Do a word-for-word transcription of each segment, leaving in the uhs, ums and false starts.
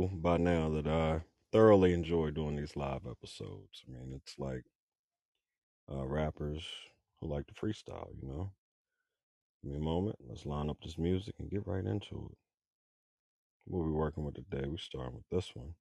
know by now that I thoroughly enjoy doing these live episodes. I mean, it's like uh, rappers who like to freestyle, you know? Give me a moment. Let's line up this music and get right into it. What we working with today? We starting with this one.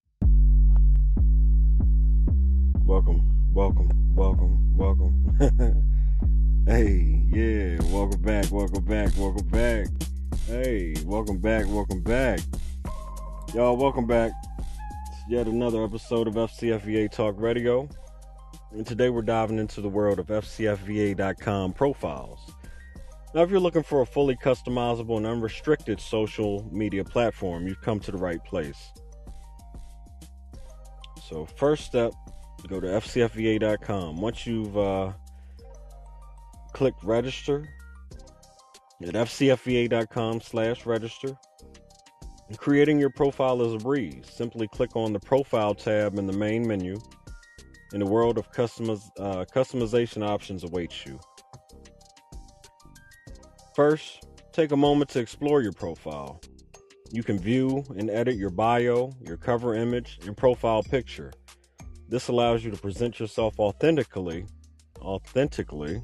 Welcome, welcome, welcome, welcome. Hey, yeah, welcome back, welcome back, welcome back. Hey, welcome back, welcome back. Y'all, welcome back. It's yet another episode of F C F V A Talk Radio. And today we're diving into the world of F C F V A dot com profiles. Now, if you're looking for a fully customizable and unrestricted social media platform, you've come to the right place. So, first step, go to F C F V A dot com. Once you've uh, clicked register at F C F V A dot com slash register, creating your profile is a breeze. Simply click on the profile tab in the main menu, and the world of customiz- uh, customization options awaits you. First, take a moment to explore your profile. You can view and edit your bio, your cover image, and profile picture. This allows you to present yourself authentically, authentically,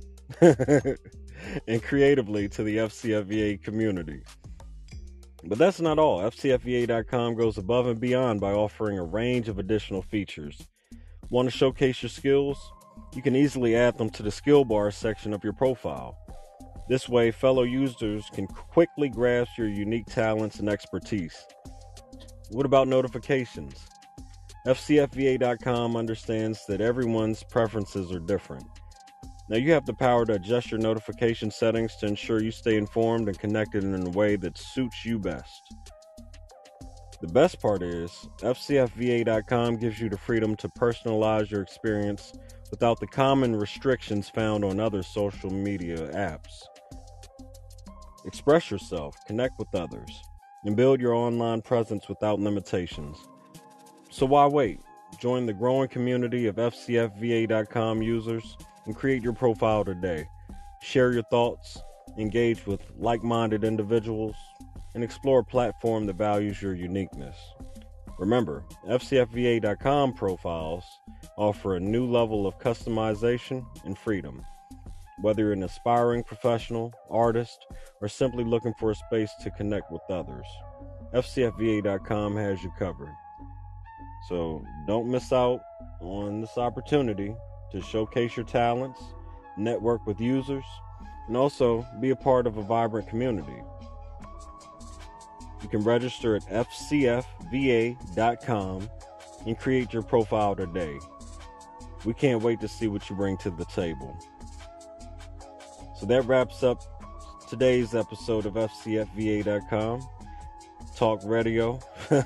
and creatively to the F C F V A community. But that's not all. F C F V A dot com goes above and beyond by offering a range of additional features. Want to showcase your skills? You can easily add them to the skill bar section of your profile. This way, fellow users can quickly grasp your unique talents and expertise. What about notifications? F C F V A dot com understands that everyone's preferences are different. Now, you have the power to adjust your notification settings to ensure you stay informed and connected in a way that suits you best. The best part is, F C F V A dot com gives you the freedom to personalize your experience without the common restrictions found on other social media apps. Express yourself, connect with others, and build your online presence without limitations. So why wait? Join the growing community of F C F V A dot com users and create your profile today. Share your thoughts, engage with like-minded individuals, and explore a platform that values your uniqueness. Remember, F C F V A dot com profiles offer a new level of customization and freedom. Whether you're an aspiring professional, artist, or simply looking for a space to connect with others, F C F V A dot com has you covered. So don't miss out on this opportunity to showcase your talents, network with users, and also be a part of a vibrant community. You can register at F C F V A dot com and create your profile today. We can't wait to see what you bring to the table. So that wraps up today's episode of F C F V A dot com Talk Radio.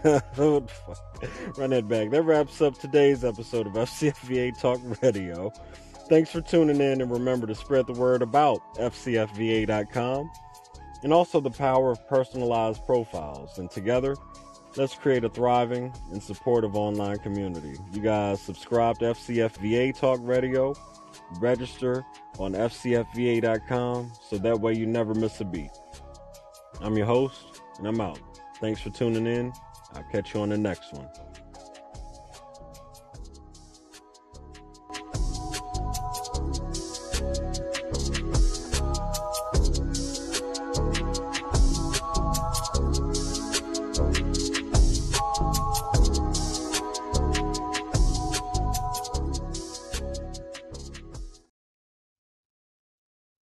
Run that back. That wraps up today's episode of F C F V A Talk Radio. Thanks for tuning in, and remember to spread the word about F C F V A dot com and also the power of personalized profiles. And together, let's create a thriving and supportive online community. You guys subscribe to F C F V A Talk Radio, register on F C F V A dot com so that way you never miss a beat. I'm your host, and I'm out. Thanks for tuning in. I'll catch you on the next one.